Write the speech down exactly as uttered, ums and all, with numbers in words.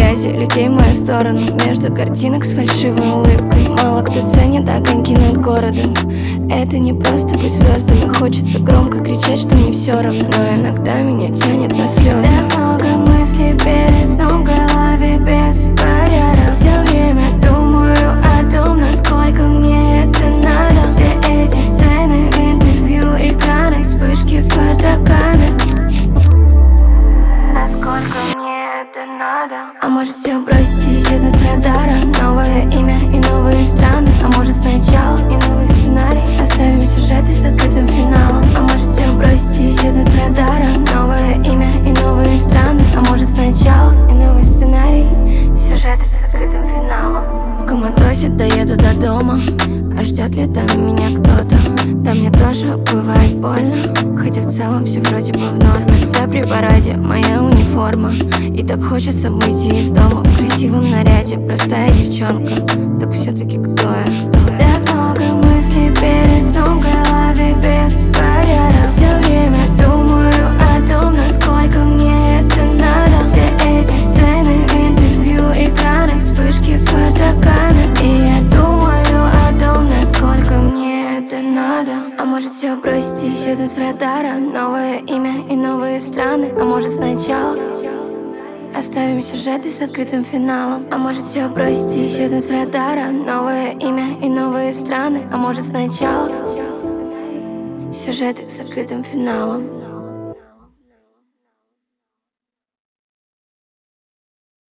грязи людей в мою сторону, между картинок с фальшивой улыбкой. Мало кто ценит огоньки над городом. Это не просто быть звездами. Хочется громко кричать, что мне все равно, но иногда меня тянет на слезы. Так много мыслей перед сном в голове без порядка. Все время думаю о том, насколько мне это надо. Все эти сцены, интервью, экраны, вспышки фотокамер. Насколько мне это надо? А может все бросить и исчезнуть с радара? Новое имя и новые страны. А может сначала и новый сценарий? Оставим сюжеты с открытым финалом. А может все бросить и исчезнуть с радара? Новое имя и новые страны. А может сначала и новый сценарий? Сюжеты с открытым финалом. В коматозе доеду до дома. А ждет ли там меня кто-то? Там мне тоже бывает больно, хотя в целом все вроде бы в норме. Всегда при параде моя униформа, и так хочется выйти из дома в красивом наряде. Простая девчонка, так все-таки кто я? Так много мыслей перед сном в голове без порядка. Все время думаю о том, насколько мне это надо. Все эти сцены, интервью, экраны, вспышки фотокамер. И я думаю о том, насколько мне это надо. А может все бросить и исчезнуть с радара? Новое имя и новые страны. А может сначала оставим сюжеты с открытым финалом. А может все бросить и исчезнуть с радара? Новое имя и новые страны. А может сначала сюжеты с открытым финалом.